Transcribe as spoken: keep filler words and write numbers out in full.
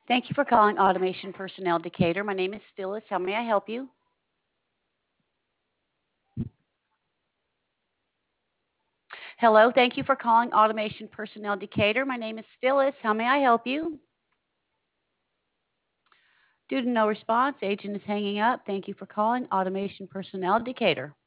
Thank you for calling Automation Personnel Decatur. My name is Phyllis. How may I help you? Hello, thank you for calling Automation Personnel Decatur. My name is Phyllis. How may I help you? Due to no response, agent is hanging up. Thank you for calling Automation Personnel Decatur.